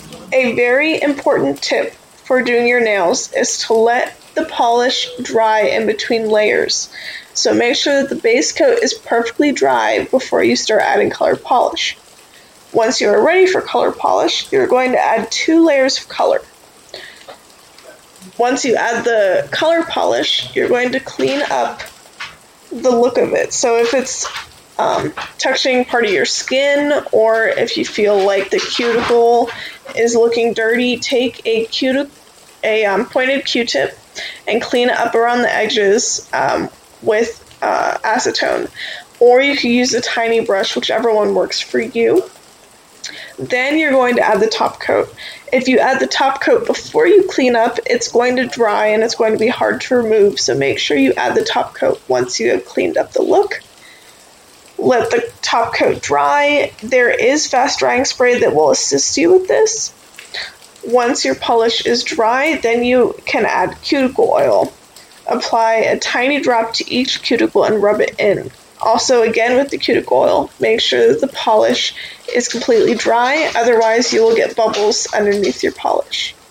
A very important tip for doing your nails is to let the polish dry in between layers. So make sure that the base coat is perfectly dry before you start adding color polish. Once you are ready for color polish, you're going to add 2 layers of color. Once you add the color polish, you're going to clean up the look of it. So if it's touching part of your skin, or if you feel like the cuticle is looking dirty, take a pointed Q-tip and clean it up around the edges with acetone. Or you can use a tiny brush, whichever one works for you. Then you're going to add the top coat. If you add the top coat before you clean up, it's going to dry and it's going to be hard to remove, so make sure you add the top coat once you have cleaned up the look. Let the top coat dry. There is fast drying spray that will assist you with this. Once your polish is dry, then you can add cuticle oil. Apply a tiny drop to each cuticle and rub it in. Also, again with the cuticle oil, make sure that the polish is completely dry, otherwise you will get bubbles underneath your polish.